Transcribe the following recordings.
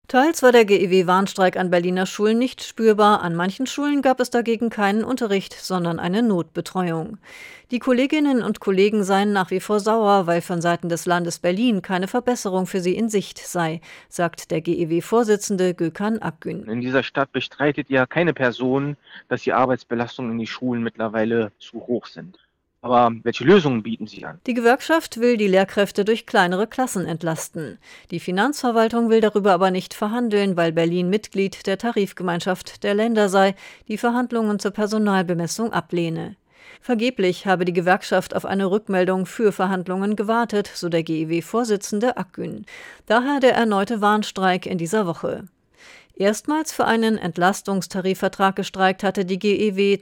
Teils war der GEW-Warnstreik an Berliner Schulen nicht spürbar, an manchen Schulen gab es dagegen keinen Unterricht, sondern eine Notbetreuung. Die Kolleginnen und Kollegen seien nach wie vor sauer, weil von Seiten des Landes Berlin keine Verbesserung für sie in Sicht sei, sagt der GEW-Vorsitzende Gökhan Akgün. In dieser Stadt bestreitet ja keine Person, dass die Arbeitsbelastungen in die Schulen mittlerweile zu hoch sind. Aber welche Lösungen bieten Sie an? Die Gewerkschaft will die Lehrkräfte durch kleinere Klassen entlasten. Die Finanzverwaltung will darüber aber nicht verhandeln, weil Berlin Mitglied der Tarifgemeinschaft der Länder sei, die Verhandlungen zur Personalbemessung ablehne. Vergeblich habe die Gewerkschaft auf eine Rückmeldung für Verhandlungen gewartet, so der GEW-Vorsitzende Akgün. Daher der erneute Warnstreik in dieser Woche. Erstmals für einen Entlastungstarifvertrag gestreikt hatte die GEW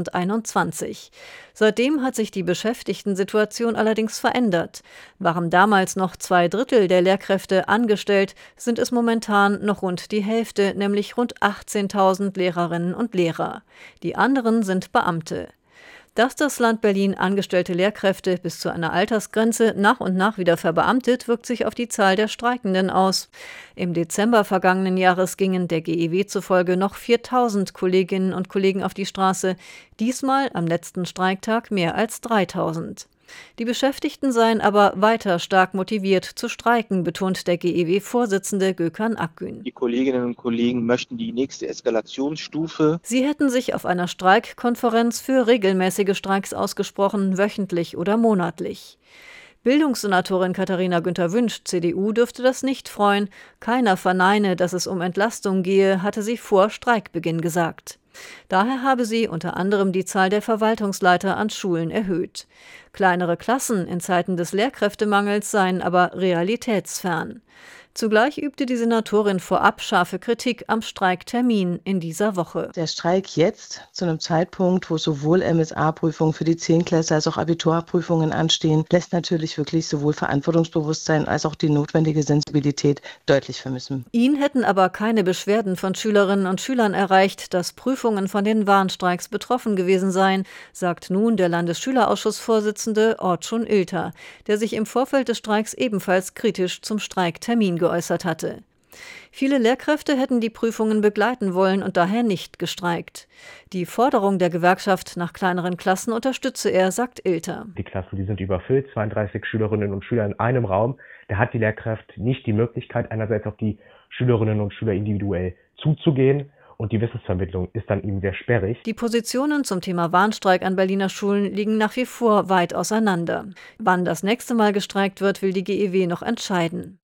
2021. Seitdem hat sich die Beschäftigtensituation allerdings verändert. Waren damals noch 2/3 der Lehrkräfte angestellt, sind es momentan noch rund die Hälfte, nämlich rund 18.000 Lehrerinnen und Lehrer. Die anderen sind Beamte. Dass das Land Berlin angestellte Lehrkräfte bis zu einer Altersgrenze nach und nach wieder verbeamtet, wirkt sich auf die Zahl der Streikenden aus. Im Dezember vergangenen Jahres gingen der GEW zufolge noch 4.000 Kolleginnen und Kollegen auf die Straße, diesmal am letzten Streiktag mehr als 3.000. Die Beschäftigten seien aber weiter stark motiviert zu streiken, betont der GEW-Vorsitzende Gökhan Akgün. Die Kolleginnen und Kollegen möchten die nächste Eskalationsstufe. Sie hätten sich auf einer Streikkonferenz für regelmäßige Streiks ausgesprochen, wöchentlich oder monatlich. Bildungssenatorin Katharina Günther-Wünsch, CDU, dürfte das nicht freuen. Keiner verneine, dass es um Entlastung gehe, hatte sie vor Streikbeginn gesagt. Daher habe sie unter anderem die Zahl der Verwaltungsleiter an Schulen erhöht. Kleinere Klassen in Zeiten des Lehrkräftemangels seien aber realitätsfern. Zugleich übte die Senatorin vorab scharfe Kritik am Streiktermin in dieser Woche. Der Streik jetzt, zu einem Zeitpunkt, wo sowohl MSA-Prüfungen für die 10-Klässler als auch Abiturprüfungen anstehen, lässt natürlich wirklich sowohl Verantwortungsbewusstsein als auch die notwendige Sensibilität deutlich vermissen. Ihn hätten aber keine Beschwerden von Schülerinnen und Schülern erreicht, dass Prüfungen von den Warnstreiks betroffen gewesen seien, sagt nun der Landesschülerausschussvorsitzende Orçun Ilter, der sich im Vorfeld des Streiks ebenfalls kritisch zum Streiktermin geäußert hatte. Viele Lehrkräfte hätten die Prüfungen begleiten wollen und daher nicht gestreikt. Die Forderung der Gewerkschaft nach kleineren Klassen unterstütze er, sagt Ilter. Die Klassen, die sind überfüllt, 32 Schülerinnen und Schüler in einem Raum. Da hat die Lehrkraft nicht die Möglichkeit, einerseits auf die Schülerinnen und Schüler individuell zuzugehen. Und die Wissensvermittlung ist dann eben sehr sperrig. Die Positionen zum Thema Warnstreik an Berliner Schulen liegen nach wie vor weit auseinander. Wann das nächste Mal gestreikt wird, will die GEW noch entscheiden.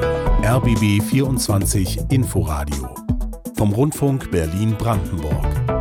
RBB 24 Inforadio vom Rundfunk Berlin-Brandenburg.